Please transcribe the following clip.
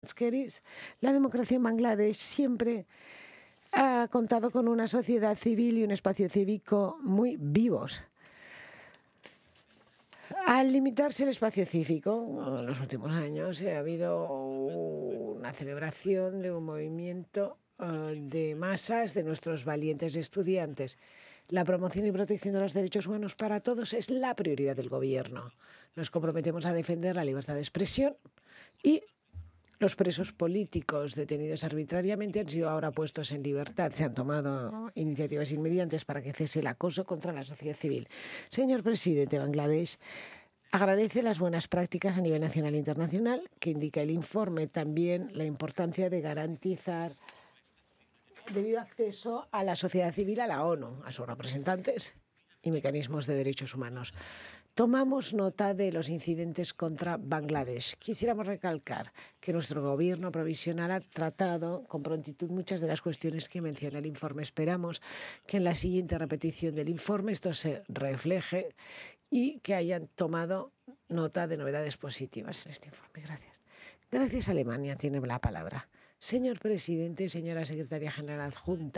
La democracia en Bangladesh siempre ha contado con una sociedad civil y un espacio cívico muy vivos. Al limitarse el espacio cívico en los últimos años, ha habido una celebración de un movimiento de masas de nuestros valientes estudiantes. La promoción y protección de los derechos humanos para todos es la prioridad del Gobierno. Nos comprometemos a defender la libertad de expresión y los presos políticos detenidos arbitrariamente han sido ahora puestos en libertad. Se han tomado iniciativas inmediatas para que cese el acoso contra la sociedad civil. Señor presidente, Bangladesh agradece las buenas prácticas a nivel nacional e internacional que indica el informe. También la importancia de garantizar debido acceso a la sociedad civil, a la ONU, a sus representantes y mecanismos de derechos humanos. Tomamos nota de los incidentes contra Bangladesh. Quisiéramos recalcar que nuestro gobierno provisional ha tratado con prontitud muchas de las cuestiones que menciona el informe. Esperamos que en la siguiente repetición del informe esto se refleje y que hayan tomado nota de novedades positivas en este informe. Gracias. Gracias, Alemania. Tiene la palabra. Señor presidente, señora secretaria general adjunta.